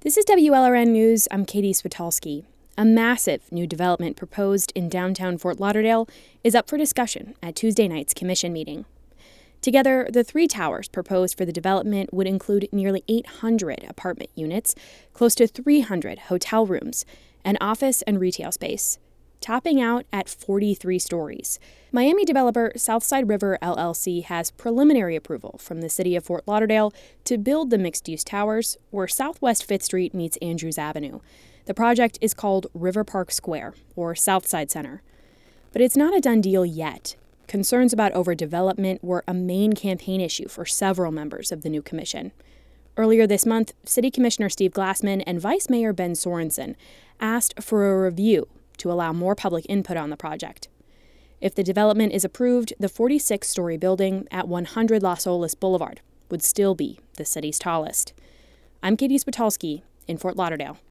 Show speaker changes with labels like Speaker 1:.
Speaker 1: This is WLRN News. I'm Katie Switalski. A massive new development proposed in downtown Fort Lauderdale is up for discussion at Tuesday night's commission meeting. Together, the three towers proposed for the development would include nearly 800 apartment units, close to 300 hotel rooms, and office and retail space, topping out at 43 stories. Miami developer Southside River LLC has preliminary approval from the city of Fort Lauderdale to build the mixed-use towers where Southwest 5th Street meets Andrews Avenue. The project is called River Park Square, or Southside Center. But it's not a done deal yet. Concerns about overdevelopment were a main campaign issue for several members of the new commission. Earlier this month, City Commissioner Steve Glassman and Vice Mayor Ben Sorensen asked for a review to allow more public input on the project. If the development is approved, the 46-story building at 100 Las Olas Boulevard would still be the city's tallest. I'm Katie Switalski in Fort Lauderdale.